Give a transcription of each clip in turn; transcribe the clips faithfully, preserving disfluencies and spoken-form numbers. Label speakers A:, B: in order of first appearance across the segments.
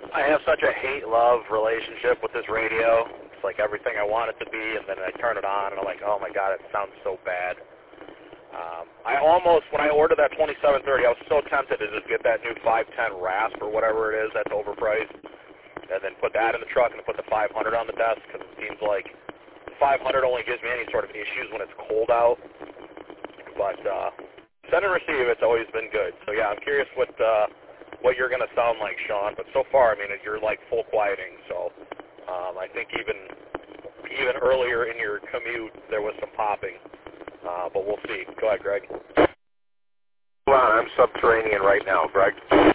A: I have such a hate-love relationship with this radio. It's like everything I want it to be, and then I turn it on, and I'm like, oh my god, it sounds so bad. Um, I almost, when I ordered that twenty-seven thirty, I was so tempted to just get that new five ten Rasp or whatever it is that's overpriced, and then put that in the truck and put the five hundred on the desk, because it seems like the five hundred only gives me any sort of issues when it's cold out. But uh, send and receive, it's always been good. So yeah, I'm curious what uh, what you're going to sound like, Sean. But so far, I mean, you're like full quieting. So um, I think even even earlier in your commute, there was some popping. Uh, but we'll see. Go ahead, Greg. Hold on, I'm subterranean right now, Greg.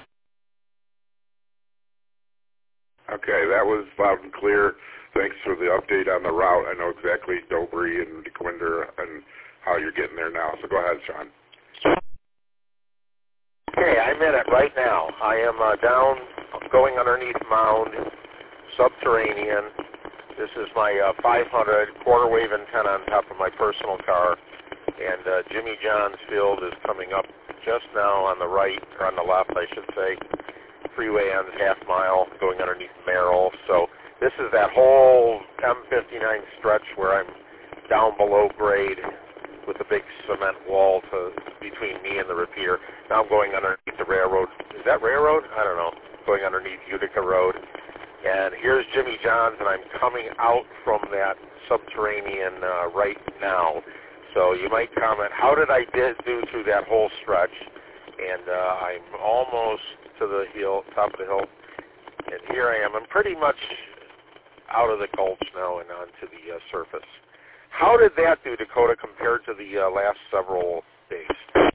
B: Okay, that was loud and clear. Thanks for the update on the route. I know exactly Dobry and DeQuinder and how you're getting there now. So go ahead, Sean.
A: Okay, I'm in it right now. I am uh, down, going underneath Mound, subterranean. This is my uh, five hundred quarter wave antenna on top of my personal car. And uh, Jimmy John's Field is coming up just now on the right, or on the left, I should say. Freeway ends half mile, going underneath Merrill. So this is that whole M fifty-nine stretch where I'm down below grade with a big cement wall to, between me and the repeater. Now I'm going underneath the railroad. Is that railroad? I don't know. Going underneath Utica Road. And here's Jimmy John's, and I'm coming out from that subterranean uh, right now. So you might comment, how did I did do through that whole stretch? And uh, I'm almost to the hill, top of the hill. And here I am. I'm pretty much out of the gulch now and onto the uh, surface. How did that do, Dakota, compared to the uh, last several days?